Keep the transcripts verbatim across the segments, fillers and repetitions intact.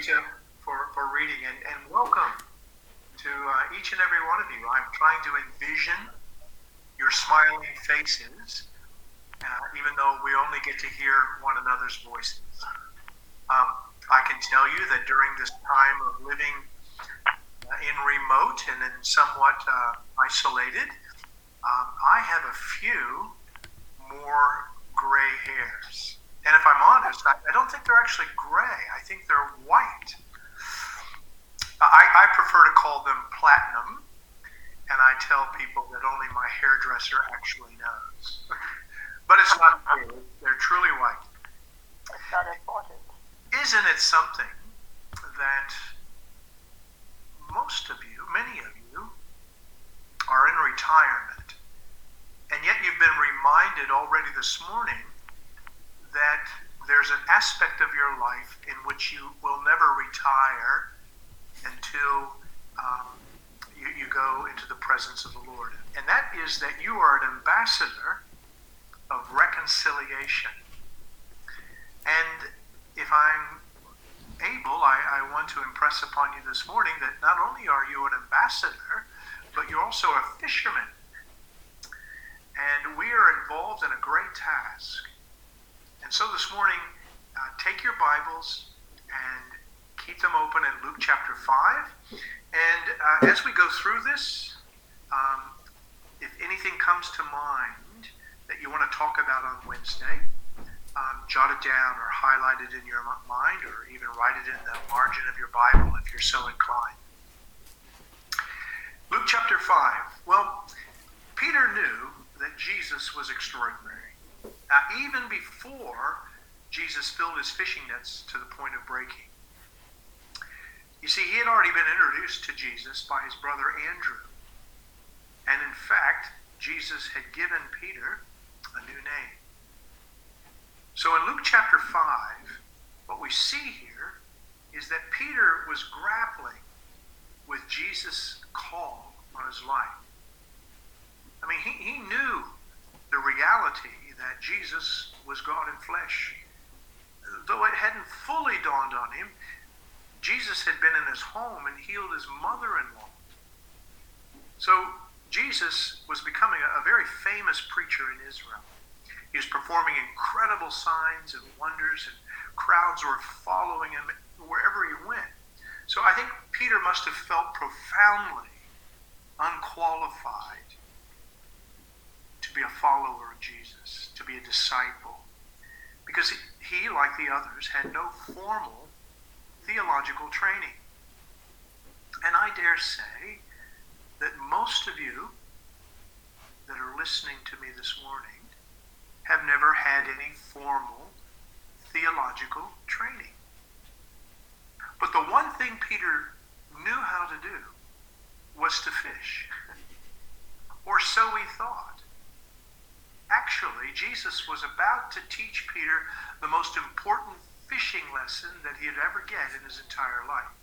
Rita, for, for reading, and, and welcome to uh, each and every one of you. I'm trying to envision your smiling faces, uh, even though we only get to hear one another's voices. Um, I can tell you that during this time of living uh, in remote and in somewhat uh, isolated, um, I have a few more gray hairs. And if I'm honest, I, I don't think they're actually gray. I think they're white. I, I prefer to call them platinum, and I tell people that only my hairdresser actually knows. But it's not true. They're truly white. It's not important. Isn't it something that most of you, many of you, are in retirement, and yet you've been reminded already this morning that there's an aspect of your life in which you will never retire until um, you, you go into the presence of the Lord. And that is that you are an ambassador of reconciliation. And if I'm able, I, I want to impress upon you this morning that not only are you an ambassador, but you're also a fisherman. And we are involved in a great task. And so this morning, uh, take your Bibles and keep them open in Luke chapter five. And uh, as we go through this, um, if anything comes to mind that you want to talk about on Wednesday, um, jot it down or highlight it in your mind, or even write it in the margin of your Bible if you're so inclined. Luke chapter five. Well, Peter knew that Jesus was extraordinary. Now, even before Jesus filled his fishing nets to the point of breaking. You see, he had already been introduced to Jesus by his brother Andrew. And in fact, Jesus had given Peter a new name. So in Luke chapter five, what we see here is that Peter was grappling with Jesus' call on his life. I mean, he, he knew the reality that Jesus was God in flesh. Though it hadn't fully dawned on him, Jesus had been in his home and healed his mother-in-law. So Jesus was becoming a, a very famous preacher in Israel. He was performing incredible signs and wonders, and crowds were following him wherever he went. So I think Peter must have felt profoundly unqualified to be a follower of Jesus, to be a disciple, because he, like the others, had no formal theological training. And I dare say that most of you that are listening to me this morning have never had any formal theological training. But the one thing Peter knew how to do was to fish, or so he thought. Actually, Jesus was about to teach Peter the most important fishing lesson that he'd ever get in his entire life.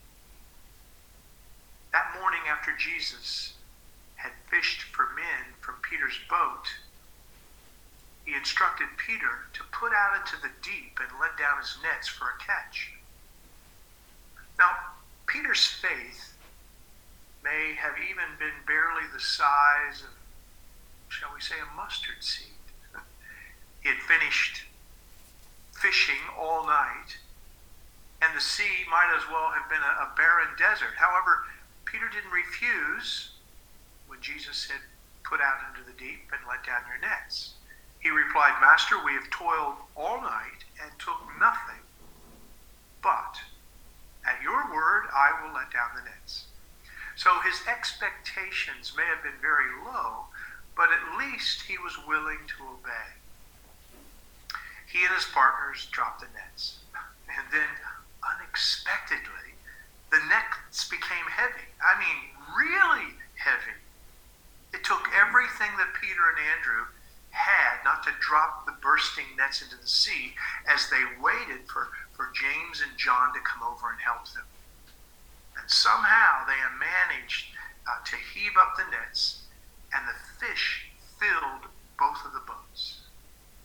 That morning after Jesus had fished for men from Peter's boat, he instructed Peter to put out into the deep and let down his nets for a catch. Now, Peter's faith may have even been barely the size of, shall we say, a mustard seed. He had finished fishing all night, and the sea might as well have been a, a barren desert. However, Peter didn't refuse when Jesus said, "Put out into the deep and let down your nets." He replied, "Master, we have toiled all night and took nothing, but at your word I will let down the nets." So his expectations may have been very low, but at least he was willing to obey. He and his partners dropped the nets. And then, unexpectedly, the nets became heavy. I mean, really heavy. It took everything that Peter and Andrew had not to drop the bursting nets into the sea as they waited for, for James and John to come over and help them. And somehow they managed uh, to heave up the nets, and the fish filled both of the boats.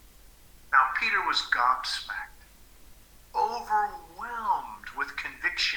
Now, Peter was gobsmacked, overwhelmed with conviction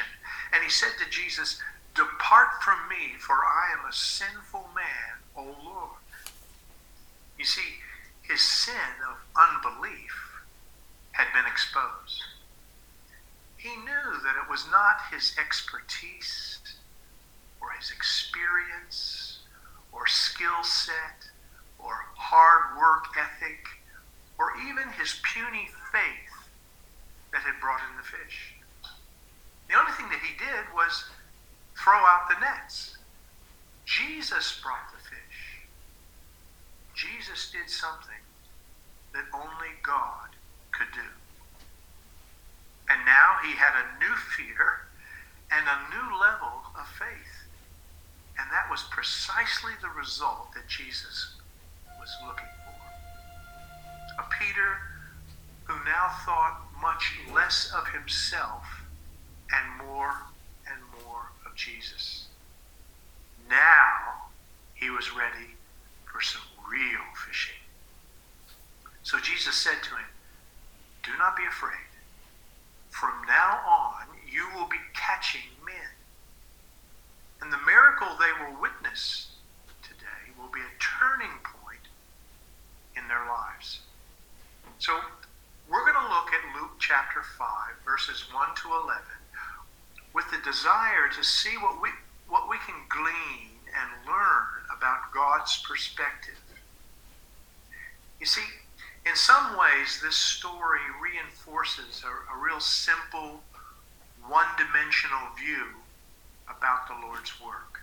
he said to Jesus, "Depart from me, for I am a sinful man, O Lord." You see, his sin of unbelief had been exposed. He knew that it was not his expertise or his experience or skill set or hard work ethic or even his puny faith that had brought in the fish. The only thing that he did was throw out the nets. Jesus brought the fish. Jesus did something that only God could do. And now he had a new fear and a new level of faith. And that was precisely the result that Jesus was looking for. A Peter who now thought much less of himself and more and more of Jesus. Now he was ready for some real fishing. So Jesus said to him, "Do not be afraid. From now on, you will be catching men." And the miracle they will witness today will be a turning point in their lives. So we're going to look at Luke chapter five, verses one to eleven, with the desire to see what we what we can glean and learn about God's perspective. You see, in some ways, this story reinforces a, a real simple, one-dimensional view about the Lord's work.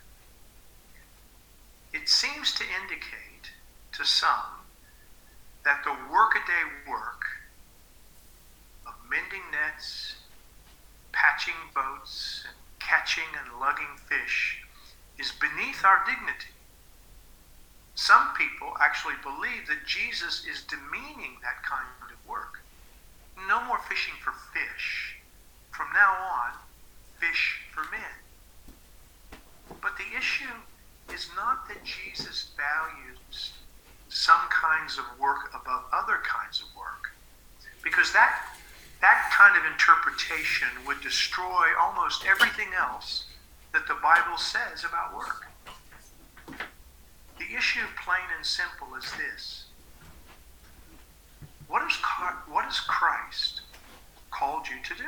It seems to indicate to some that the workaday work of mending nets, patching boats, and catching and lugging fish is beneath our dignity. Some people actually believe that Jesus is demeaning that kind of work. No more fishing for fish. From now on, fish for men. But the issue is not that Jesus values some kinds of work above other kinds of work, because that that kind of interpretation would destroy almost everything else that the Bible says about work. The issue, plain and simple, is this: what is what has Christ called you to do?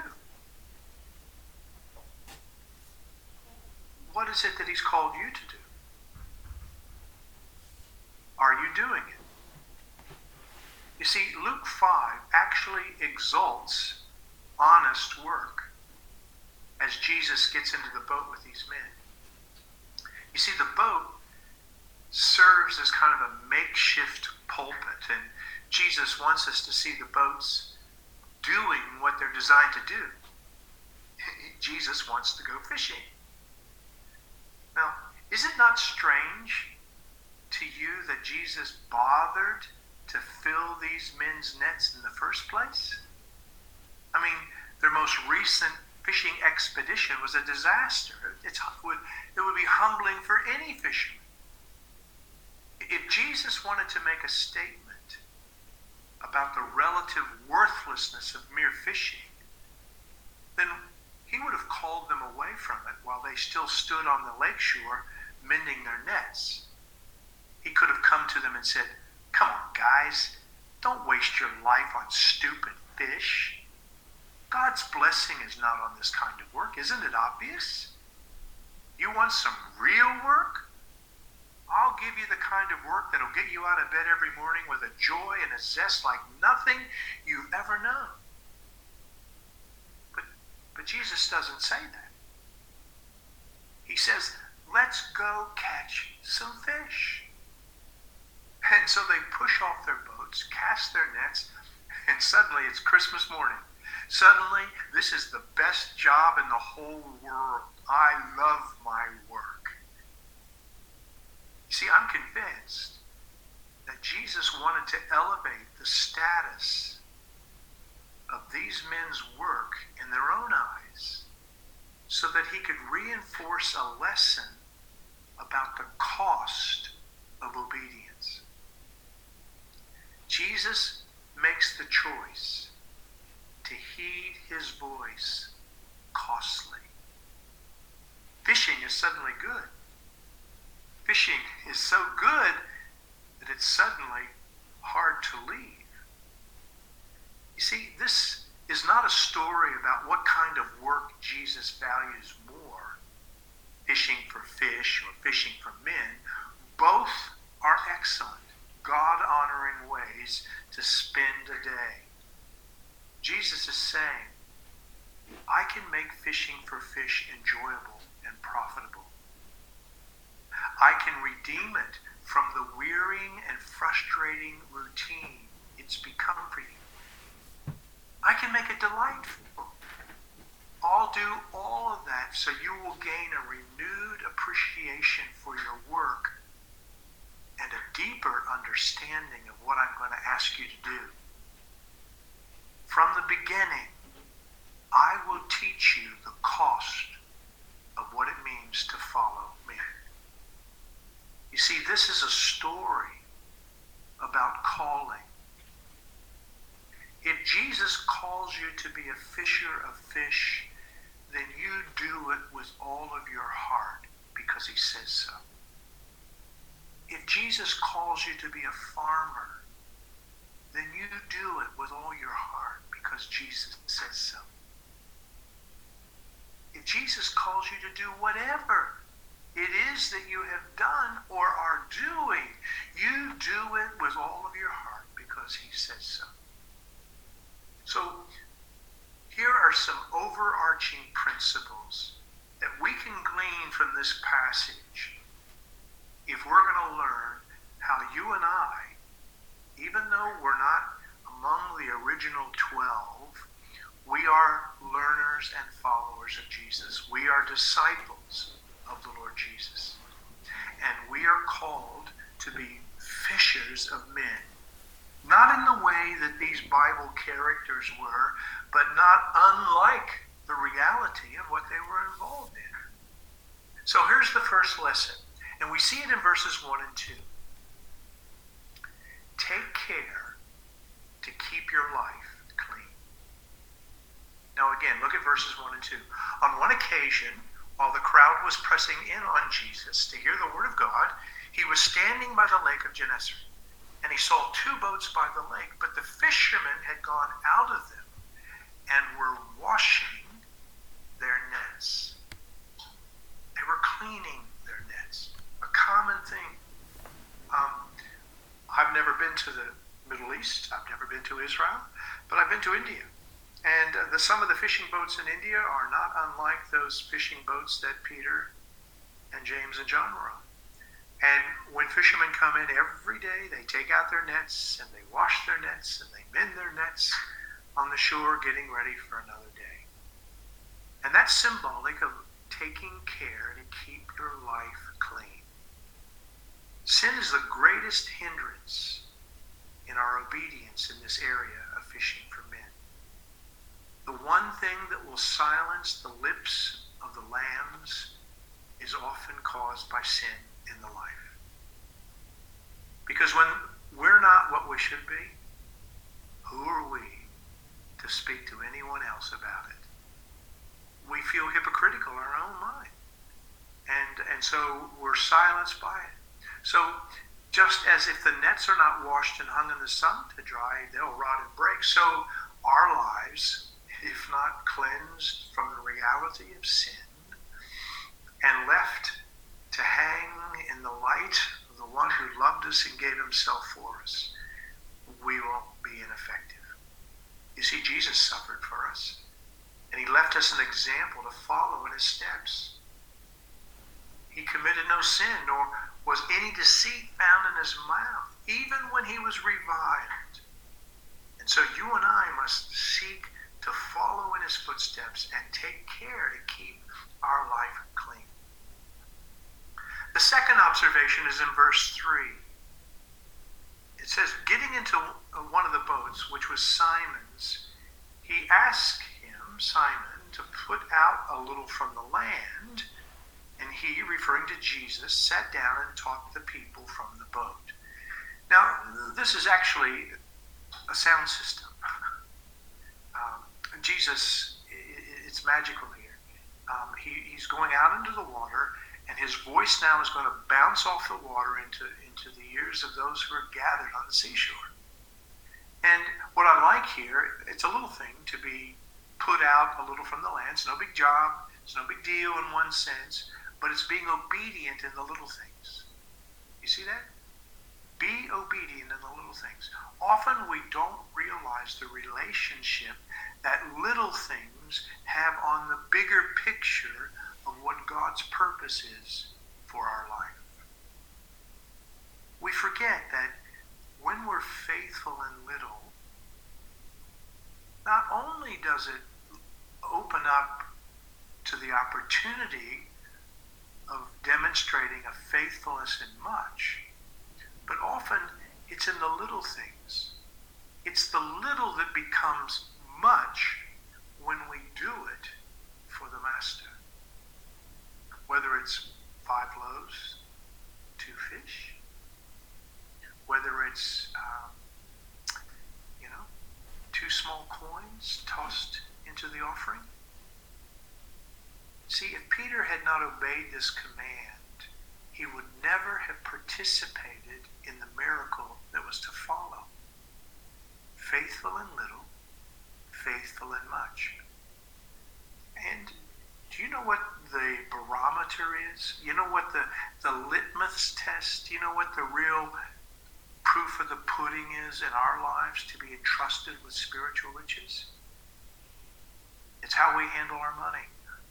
What is it that he's called you to do? Are you doing it? You see, Luke five actually exalts honest work as Jesus gets into the boat with these men. You see, the boat serves as kind of a makeshift pulpit, and Jesus wants us to see the boats doing what they're designed to do. Jesus wants to go fishing. Now, is it not strange to you that Jesus bothered to fill these men's nets in the first place? I mean, their most recent fishing expedition was a disaster. It's, it would be humbling for any fisherman. If Jesus wanted to make a statement about the relative worthlessness of mere fishing, then he would have called them away from it while they still stood on the lakeshore mending their nets. He could have come to them and said, "Come on, guys, don't waste your life on stupid fish. God's blessing is not on this kind of work. Isn't it obvious? You want some real work? I'll give you the kind of work that'll get you out of bed every morning with a joy and a zest like nothing you've ever known." But, but Jesus doesn't say that. He says, "Let's go catch some fish." And so they push off their boats, cast their nets, and suddenly it's Christmas morning. Suddenly, this is the best job in the whole world. I love my work. You see, I'm convinced that Jesus wanted to elevate the status of these men's work in their own eyes so that he could reinforce a lesson about the cost of obedience. Jesus makes the choice to heed his voice costly. suddenly good. Fishing is so good that it's suddenly hard to leave. You see, this is not a story about what kind of work Jesus values more, fishing for fish or fishing for men. Both are excellent, God-honoring ways to spend a day. Jesus is saying, I can make fishing for fish enjoyable and profitable. I can redeem it from the wearying and frustrating routine it's become for you. I can make it delightful. I'll do all of that so you will gain a renewed appreciation for your work and a deeper understanding of what I'm going to ask you to do. From the beginning, I will teach you the cost of what it means to follow me. You see, this is a story about calling. If Jesus calls you to be a fisher of fish, then you do it with all of your heart because he says so. If Jesus calls you to be a farmer, then you do it with all your heart because Jesus says so. If Jesus calls you to do whatever it is that you have done or are doing, you do it with all of your heart because he says so. So here are some overarching principles that we can glean from this passage if we're going to learn how you and I, even though we're not among the original twelve, we are learners and followers of Jesus. We are disciples of the Lord Jesus. And we are called to be fishers of men. Not in the way that these Bible characters were, but not unlike the reality of what they were involved in. So here's the first lesson, and we see it in verses one and two. Take care to keep your life clean. Now again, look at verses one and two. On one occasion, while the crowd was pressing in on Jesus to hear the word of God, he was standing by the lake of Gennesaret. And he saw two boats by the lake, but the fishermen had gone out of them and were washing their nets. They were cleaning their nets, a common thing. Um, I've never been to the Middle East. I've never been to Israel, but I've been to India. And uh, the, some of the fishing boats in India are not unlike those fishing boats that Peter and James and John were on. And when fishermen come in every day, they take out their nets and they wash their nets and they mend their nets on the shore, getting ready for another day. And that's symbolic of taking care to keep your life clean. Sin is the greatest hindrance in our obedience in this area of fishing for men. The one thing that will silence the lips of the lambs is often caused by sin in the life. Because when we're not what we should be, who are we to speak to anyone else about it? We feel hypocritical in our own mind. And, and so we're silenced by it. So just as if the nets are not washed and hung in the sun to dry, they'll rot and break, so our lives, if not cleansed from the reality of sin and left to hang in the light of the one who loved us and gave himself for us, we will be ineffective. You see, Jesus suffered for us, and he left us an example to follow in his steps. He committed no sin, nor was any deceit found in his mouth, even when he was reviled. And so you and I must seek to follow in his footsteps and take care to keep our life clean. The second observation is in verse three. It says, getting into one of the boats, which was Simon's, he asked him, Simon, to put out a little from the land, and he, referring to Jesus, sat down and taught the people from the boat. Now, this is actually a sound system. Um, Jesus, it's magical here. Um, he, he's going out into the water, And his voice now is going to bounce off the water into, into the ears of those who are gathered on the seashore. And what I like here, it's a little thing to be put out a little from the land. It's no big job. It's no big deal in one sense. But it's being obedient in the little things. You see that? Be obedient in the little things. Often we don't realize the relationship that little things have on the bigger picture of what God's purpose is for our life. We forget that when we're faithful in little, not only does it open up to the opportunity of demonstrating a faithfulness in much, but often it's in the little things. It's the little that becomes much when we do it for the Master. Whether it's five loaves, two fish, whether it's, um, you know, two small coins tossed into the offering. See, if Peter had not obeyed this command, he would never have participated in the miracle that was to follow. Faithful in little, faithful in much. And do you know what the barometer is? You know what the, the litmus test, you know what the real proof of the pudding is in our lives to be entrusted with spiritual riches? It's how we handle our money.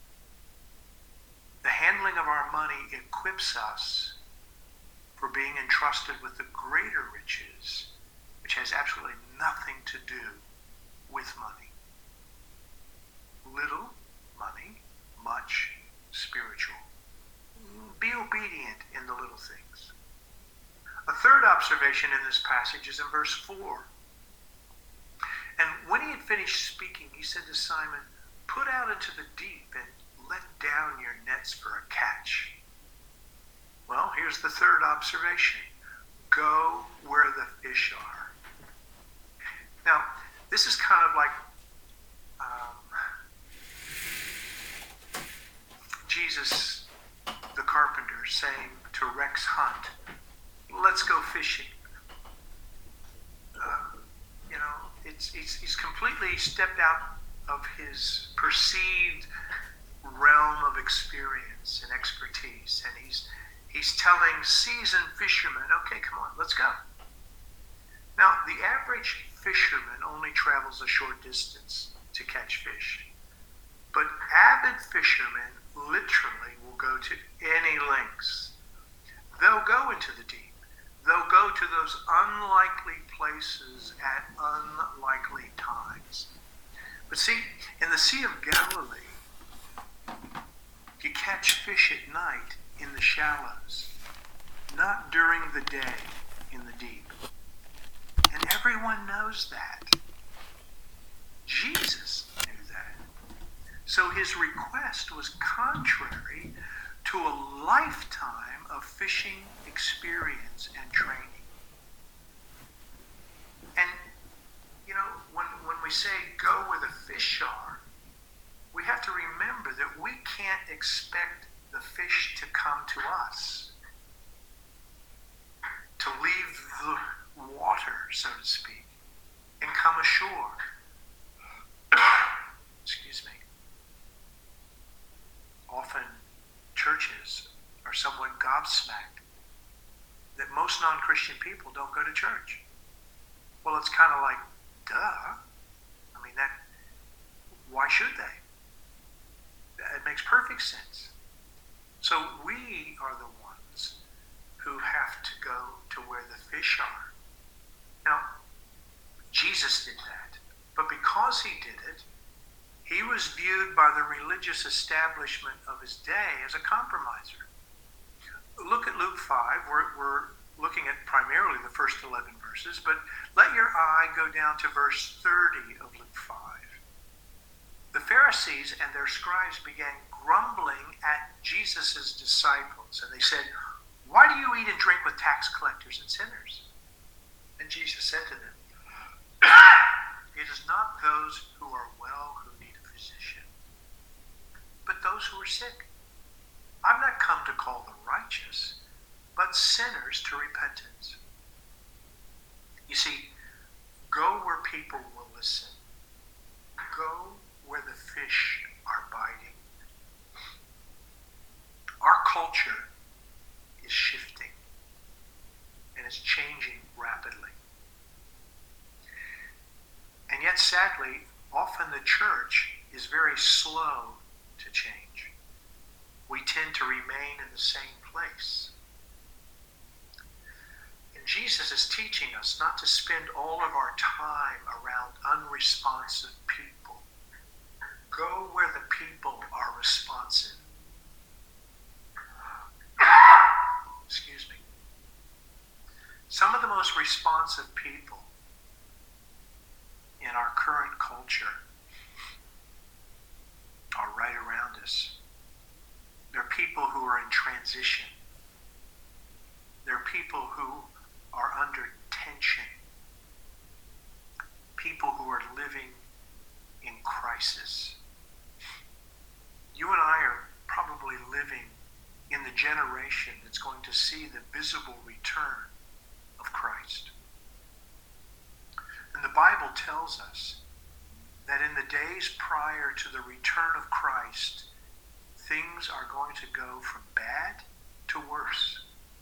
The handling of our money equips us for being entrusted with the greater riches, which has absolutely nothing to do with money. Little money, much spiritual. Be obedient in the little things. A third observation in this passage is in verse four. And when he had finished speaking, he said to Simon, "Put out into the deep and let down your nets for a catch." Well, here's the third observation. Go where the fish are. Now, this is kind of like um, Jesus, the carpenter, saying to Rex Hunt, "Let's go fishing." Uh, you know, it's, it's he's completely stepped out of his perceived realm of experience and expertise, and he's he's telling seasoned fishermen, "Okay, come on, let's go." Now, the average fisherman only travels a short distance to catch fish, but avid fishermen literally will go to any lengths. They'll go into the deep. They'll go to those unlikely places at unlikely times. But see, in the Sea of Galilee, you catch fish at night in the shallows, not during the day in the deep. And everyone knows that. Jesus knew that. So his request was contrary to a lifetime of fishing experience and training. And, you know, when, when we say go where the fish are, we have to remember that we can't expect the fish to come to us, to leave the water, so to speak, and come ashore. Excuse me. Often churches are somewhat gobsmacked that most non-Christian people don't go to church. Well, it's kind of like, duh. I mean, that. Why should they? It makes perfect sense. So we are the ones who have to go to where the fish are. Now, Jesus did that, but because he did it, he was viewed by the religious establishment of his day as a compromiser. Look at Luke five. We're, we're looking at primarily the first eleven verses, but let your eye go down to verse thirty of Luke five. The Pharisees and their scribes began grumbling at Jesus' disciples, and they said, "Why do you eat and drink with tax collectors and sinners?" And Jesus said to them, "It is not those who are well who need a physician, but those who are sick. I've not come come to call the righteous, but sinners to repentance. You see, go where people will listen. Go where the fish are biting. Our culture is shifting, and it's changing rapidly. And yet, sadly, often the church is very slow to change. We tend to remain in the same place. And Jesus is teaching us not to spend all of our time around unresponsive people. Go where the people are responsive. Excuse me. Some of the most responsive people in our current culture are right around us. They're people who are in transition. They're people who are under tension. People who are living in crisis. You and I are probably living in the generation that's going to see the visible return of Christ. And the Bible tells us that in the days prior to the return of Christ, things are going to go from bad to worse.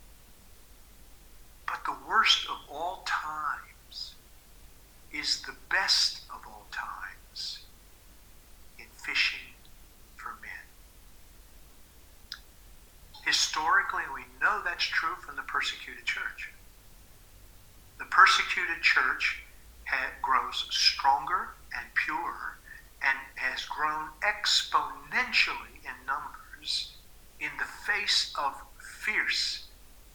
But the worst of all times is the best of all times in fishing for men. Historically, we know that's true from the persecuted church. The persecuted church ha- grows stronger and purer and has grown exponentially in numbers in the face of fierce,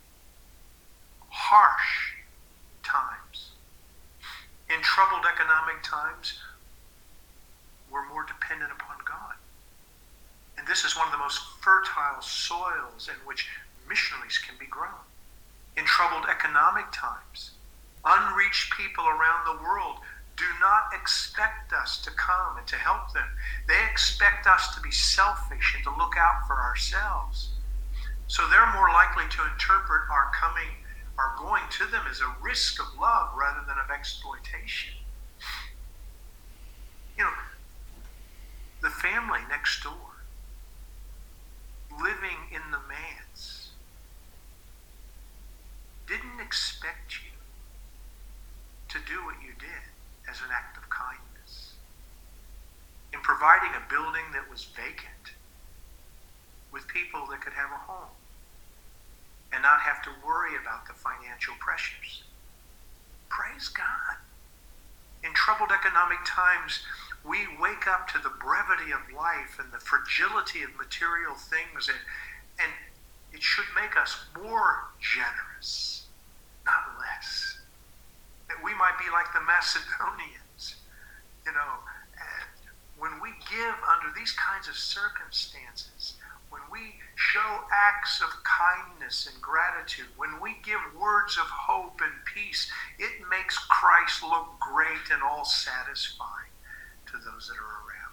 harsh times. In troubled economic times, we're more dependent upon God. And this is one of the most fertile soils in which missionaries can be grown. In troubled economic times, unreached people around the world do not expect us to come and to help them. They expect us to be selfish and to look out for ourselves. So they're more likely to interpret our coming, our going to them as a risk of love rather than of exploitation. You know, the family next door, living in the manse, didn't expect you to do what you did as an act of kindness. In providing a building that was vacant with people that could have a home and not have to worry about the financial pressures. Praise God. In troubled economic times, we wake up to the brevity of life and the fragility of material things, and, and it should make us more generous, not less. That we might be like the Macedonians, you know. And when we give under these kinds of circumstances, when we show acts of kindness and gratitude, when we give words of hope and peace, it makes Christ look great and all satisfying to those that are around.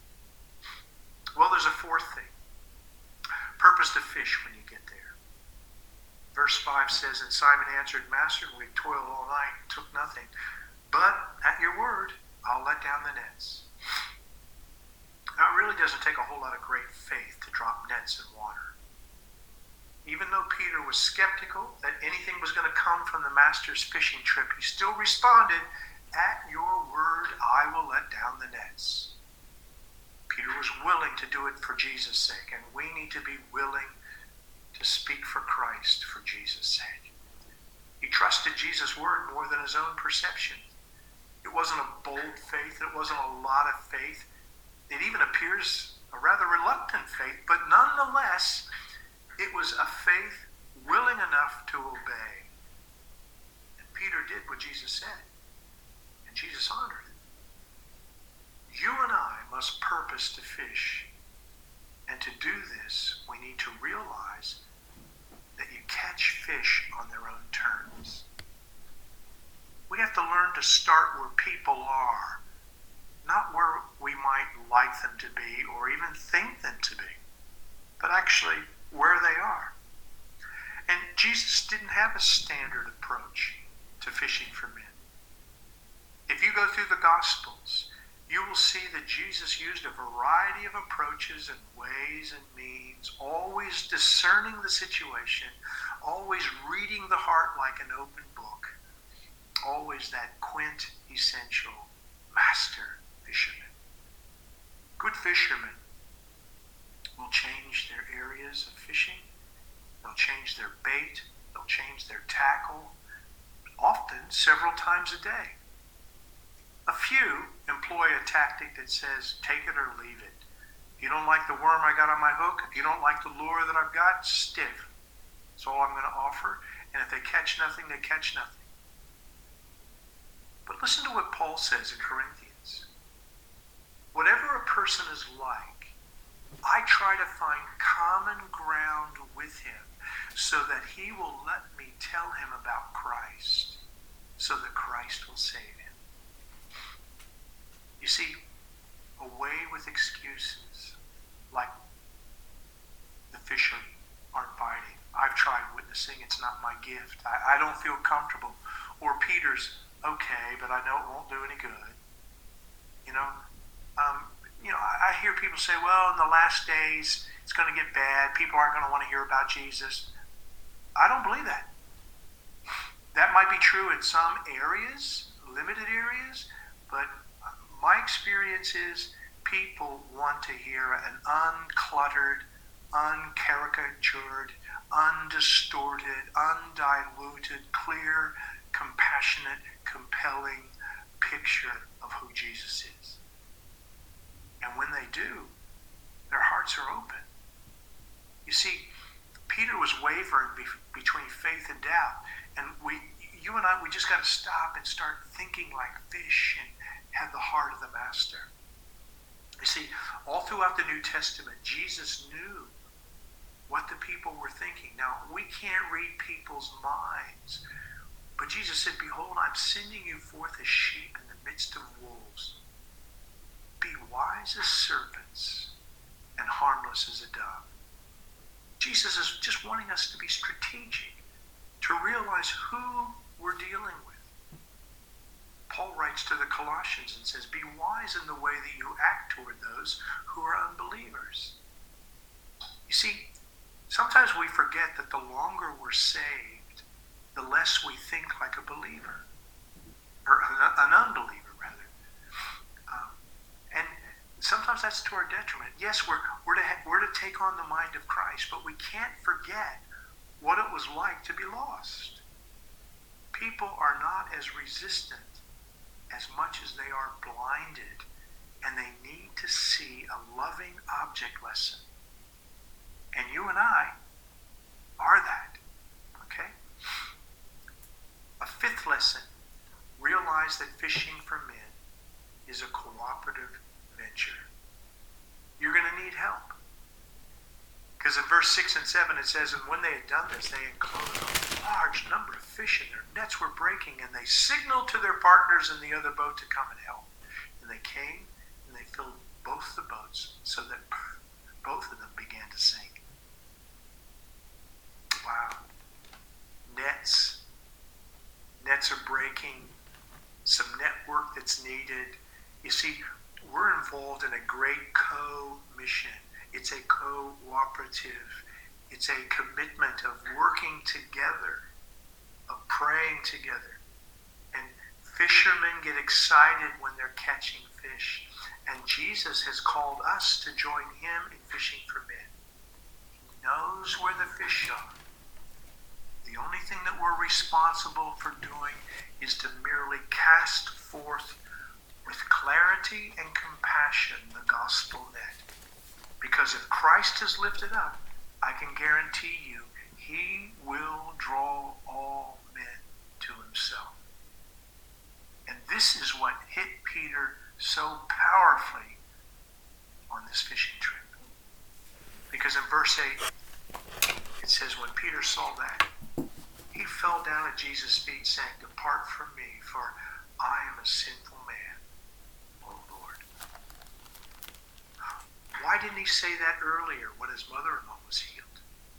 Well, there's a fourth thing. Purpose to fish when you get there. Verse five says, and Simon answered, Master, we toiled all night and took nothing. But at your word, I'll let down the nets. Now, it really doesn't take a whole lot of great faith to drop nets in water. Even though Peter was skeptical that anything was going to come from the master's fishing trip, he still responded, at your word, I will let down the nets. Peter was willing to do it for Jesus' sake, and we need to be willing to speak for Christ for Jesus' sake. He trusted Jesus' word more than his own perception. It wasn't a bold faith. It wasn't a lot of faith. It even appears a rather reluctant faith, but nonetheless, it was a faith willing enough to obey. And Peter did what Jesus said, and Jesus honored it. You and I must purpose to fish, and to do this, we need to realize that you catch fish on their own terms. We have to learn to start where people are, not where we might like them to be or even think them to be, but actually where they are. And Jesus didn't have a standard approach to fishing for men. If you go through the Gospels, you will see that Jesus used a variety of approaches and ways and means, always discerning the situation, always reading the heart like an open book, always that quintessential master fisherman. Good fishermen will change their areas of fishing. They'll change their bait. They'll change their tackle, often several times a day. A few employ a tactic that says, take it or leave it. If you don't like the worm I got on my hook, if you don't like the lure that I've got, stiff. That's all I'm going to offer. And if they catch nothing, they catch nothing. But listen to what Paul says in Corinthians. Whatever a person is like, I try to find common ground with him so that he will let me tell him about Christ, so that Christ will save him. You see, away with excuses like the fish aren't biting. I've tried witnessing, it's not my gift. I, I don't feel comfortable. Or Peter's, okay, but I know it won't do any good. You know, um, you know, I, I hear people say, well, in the last days, it's going to get bad. People aren't going to want to hear about Jesus. I don't believe that. That might be true in some areas, limited areas, but my experience is people want to hear an uncluttered, uncaricatured, undistorted, undiluted, clear, compassionate, compelling picture of who Jesus is. And when they do, their hearts are open. You see, Peter was wavering be- between faith and doubt. And we, you and I, we just got to stop and start thinking like fish and have the heart of the master. You see, all throughout the New Testament, Jesus knew what the people were thinking. Now, we can't read people's minds, but Jesus said, behold, I'm sending you forth as sheep in the midst of wolves. Be wise as serpents and harmless as a dove. Jesus is just wanting us to be strategic, to realize who we're dealing with. Paul writes to the Colossians and says, be wise in the way that you act toward those who are unbelievers. You see, sometimes we forget that the longer we're saved, the less we think like a believer, or an unbeliever, rather. Um, and sometimes that's to our detriment. Yes, we're, we're, to ha- we're to take on the mind of Christ, but we can't forget what it was like to be lost. People are not as resistant as much as they are blinded, and they need to see a loving object lesson. And you and I are that, okay? A fifth lesson, realize that fishing for men is a cooperative venture. You're going to need help. Because in verse six and seven it says, and when they had done this, they enclosed a large number of fish, and their nets were breaking, and they signaled to their partners in the other boat to come and help. And they came, and they filled both the boats, so that both of them began to sink. Wow. Nets. Nets are breaking. Some network that's needed. You see, we're involved in a great co-mission. It's a cooperative. It's a commitment of working together, of praying together. And fishermen get excited when they're catching fish. And Jesus has called us to join him in fishing for men. He knows where the fish are. The only thing that we're responsible for doing is to merely cast forth with clarity and compassion the gospel net. Because if Christ is lifted up, I can guarantee you, he will draw all men to himself. And this is what hit Peter so powerfully on this fishing trip. Because in verse eight, it says, when Peter saw that, he fell down at Jesus' feet, saying, depart from me, for I am a sinful man, O Lord. Why didn't he say that earlier when his mother-in-law was healed?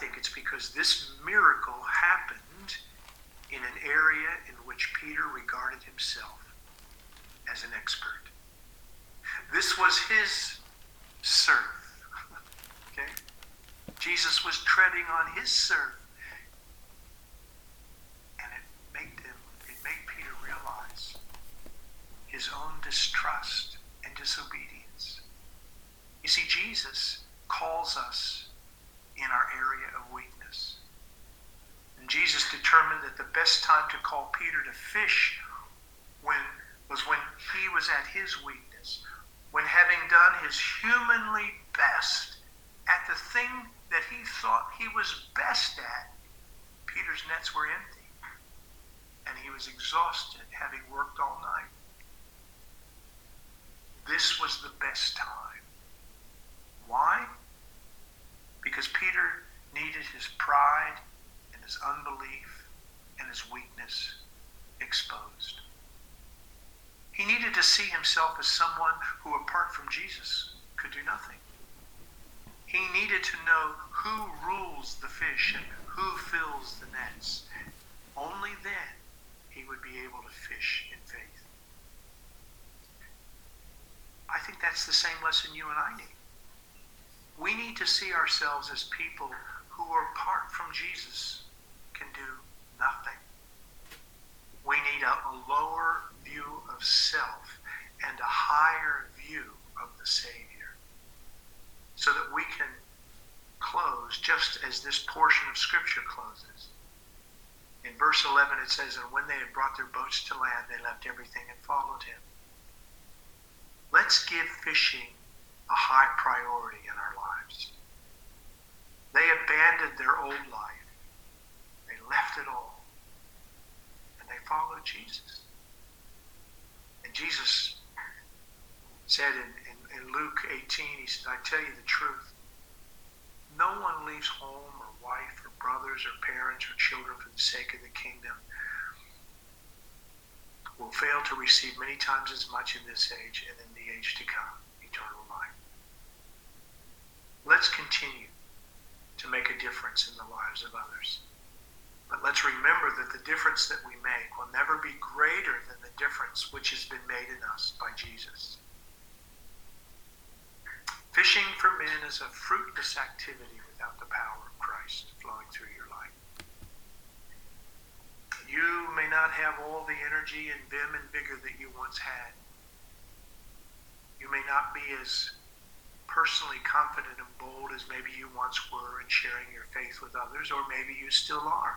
think it's because this miracle happened in an area in which Peter regarded himself as an expert. This was his surf. Okay? Jesus was treading on his surf. And it made them, it made Peter realize his own distrust and disobedience. You see, Jesus calls us in our area of weakness. And Jesus determined that the best time to call Peter to fish when was when he was at his weakness, when having done his humanly best at the thing that he thought he was best at, Peter's nets were empty. And he was exhausted, having worked all night. This was the best time. Why? Because Peter needed his pride and his unbelief and his weakness exposed. He needed to see himself as someone who, apart from Jesus, could do nothing. He needed to know who rules the fish and who fills the nets. Only then he would be able to fish in faith. I think that's the same lesson you and I need. We need to see ourselves as people who, apart from Jesus, can do nothing. We need a, a lower view of self and a higher view of the Savior, so that we can close just as this portion of Scripture closes. In verse eleven it says, "And when they had brought their boats to land, they left everything and followed him." Let's give fishing a high priority in our lives. They abandoned their old life. They left it all. And they followed Jesus. And Jesus said in, in, in Luke eighteen, he says, "I tell you the truth. No one leaves home or wife or brothers or parents or children for the sake of the kingdom will fail to receive many times as much in this age and in the age to come, eternal life." Let's continue to make a difference in the lives of others. But let's remember that the difference that we make will never be greater than the difference which has been made in us by Jesus. Fishing for men is a fruitless activity without the power of Christ flowing through your life. You may not have all the energy and vim and vigor that you once had. You may not be as personally confident and bold as maybe you once were in sharing your faith with others, or maybe you still are.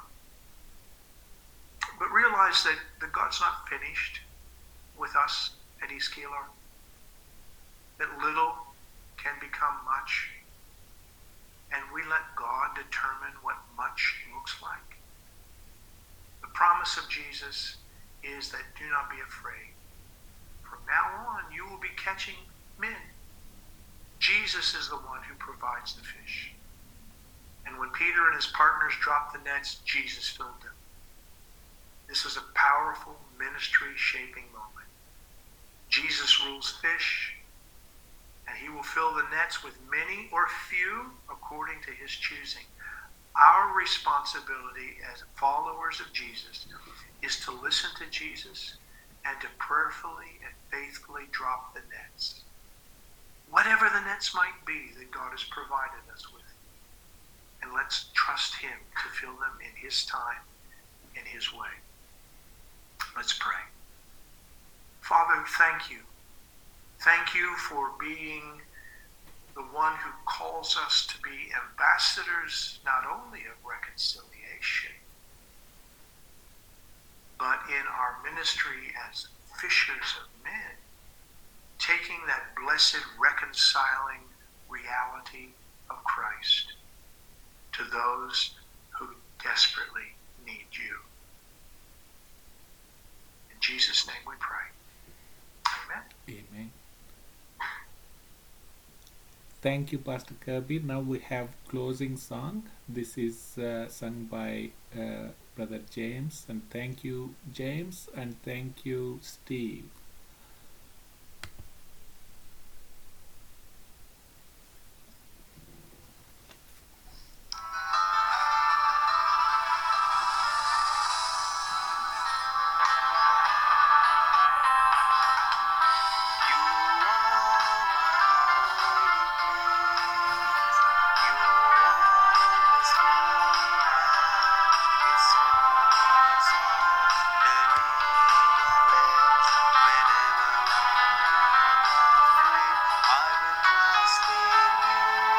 But realize that, that God's not finished with us at East Keelar. That little can become much, and we let God determine what much looks like. The promise of Jesus is that do not be afraid. From now on, you will be catching men. Jesus is the one who provides the fish. And when Peter and his partners dropped the nets, Jesus filled them. This was a powerful ministry-shaping moment. Jesus rules fish, and he will fill the nets with many or few according to his choosing. Our responsibility as followers of Jesus is to listen to Jesus and to prayerfully and faithfully drop the nets. Whatever the nets might be that God has provided us with. And let's trust him to fill them in his time, in his way. Let's pray. Father, thank you. Thank you for being the one who calls us to be ambassadors not only of reconciliation, but in our ministry as fishers of men, taking that blessed reconciling reality of Christ to those who desperately need you. In Jesus' name we pray. Amen. Amen. Thank you, Pastor Kirby. Now we have closing song. This is uh, sung by uh, Brother James. And thank you, James, and thank you, Steve.